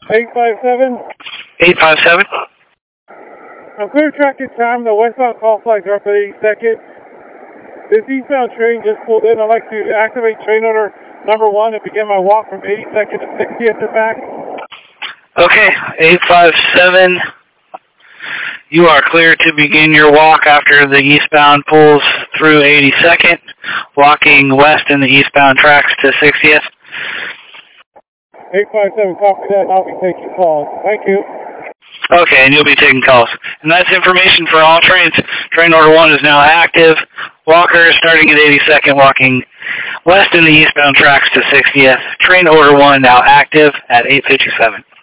857. 857. I'm clear tracking time. The westbound call flags are up at 82nd. This eastbound train just pulled in. I'd like to activate train order number 1 and begin my walk from 82nd to 60th and back. Okay, 857. You are clear to begin your walk after the eastbound pulls through 82nd, walking west in the eastbound tracks to 60th. 857, copy that. I'll be taking calls. Thank you. Okay, and you'll be taking calls. And that's information for all trains. Train order 1 is now active. Walker starting at 82nd, walking west in the eastbound tracks to 60th. Train order 1 now active at 857.